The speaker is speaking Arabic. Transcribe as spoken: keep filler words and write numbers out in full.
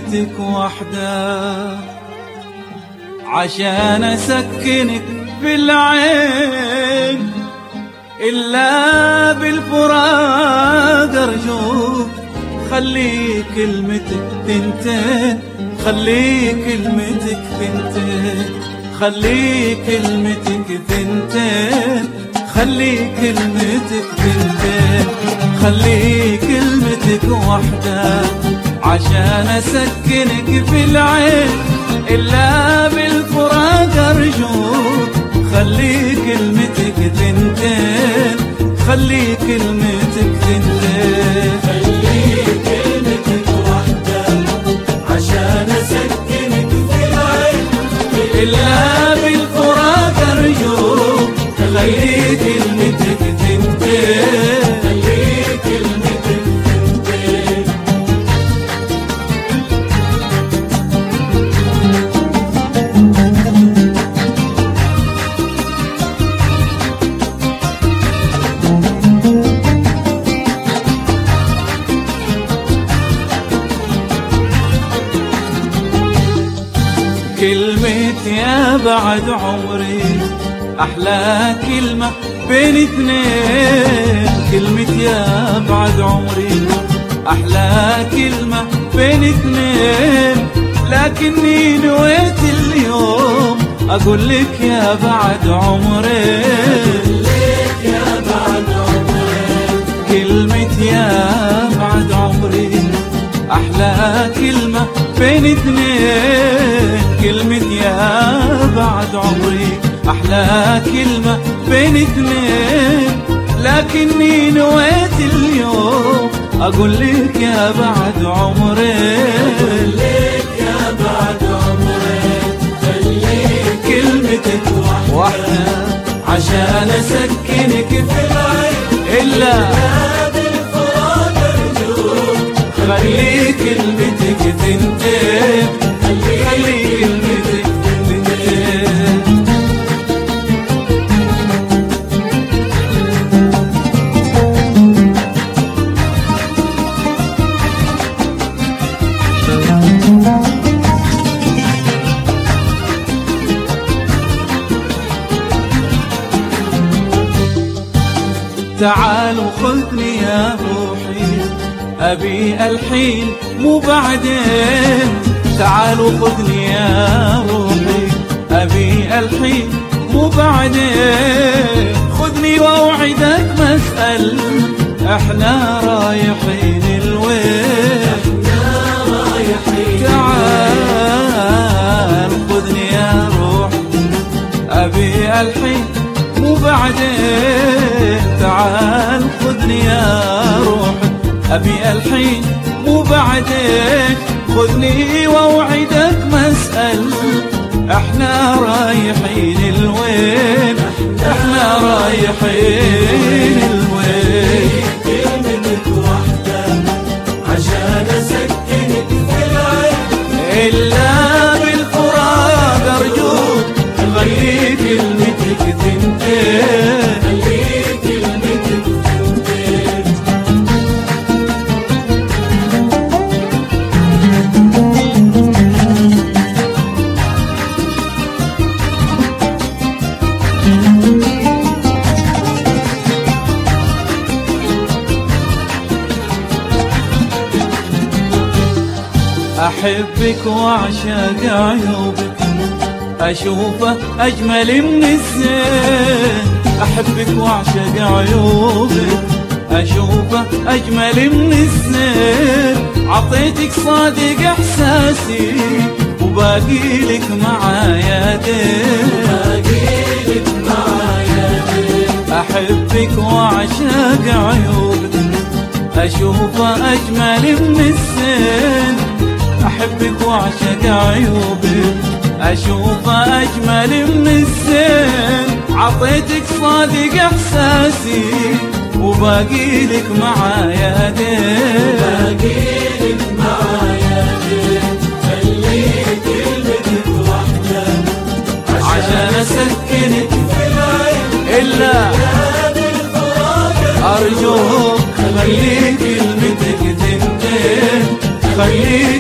كلمتك واحدة عشان أسكنك في العين، إلا بالفراق أرجوك خلي كلمتك ثنتين، خلي كلمتك ثنتين، خلي كلمتك ثنتين، خلي كلمتك ثنتين، خلي كلمتك واحدة عشان أسكنك في العين، إلا بالفراق أرجوك خلي كلمتك ثنتين، خلي كلمتك ثنتين، خلي كلمتك واحدة عشان أسكنك في العين، إلا بالفراق أرجوك خلي كلمتك ثنتين، خلي كلمتك ثنتين. كلمة يا بعد عمري أحلى كلمة بين اثنين، كلمة يا بعد عمري أحلى كلمة بين اثنين، لكني نويت اليوم أقول لك يا بعد عمري، يا بعد عمري كلمة يا بعد عمري أحلى كلمة بين اثنين، كلمة يا بعد عمري أحلى كلمة بين اثنين، لكني نويت اليوم أقول لك يا بعد عمري، ليك يا بعد عمري خلي كلمتك واحدة عشان أسكنك في العين، إلا بالفراق أرجوك خلي كلمتك ثنتين، خلي كلمتك ثنتين. تعالوا خذني يا روحي أبي الحين مو بعدين، تعالوا خذني يا روحي أبي الحين مو بعدين، خذني وأوعدك مسأل احنا رايحين الوين، تعال خذني يا روحي أبي الحين مو بعدين، تعال خذني يا روحي أبي الحين مو بعدين، خذني وأوعدك مسأل احنا رايحين الوين، احنا رايحين الوين، كلمتك واحدة عشان أسكنك في العين، إلا بالفراق أرجوك خلي كلمتك ثنتين، خلي كلمتك ثنتين. أحبك وأعشق عيوبك أشوفه أجمل من الزين، أحبك وأعشق عيوبك أشوفه أجمل من الزين، عطيتك صادق إحساسي وباقي لك معايا دين، باقي لك معايا دين، أحبك وأعشق عيوبك أشوفه أجمل من الزين، أحبك وأعشق عيوبك أشوفه أجمل من الزين، عطيتك صادق إحساسي وباقي لك معايا دين، باقي لك معايا دين، خلي كلمتك واحدة عشان أسكنك في العين، إلا بالفراق أرجوك خلي كلمتك ثنتين، خلي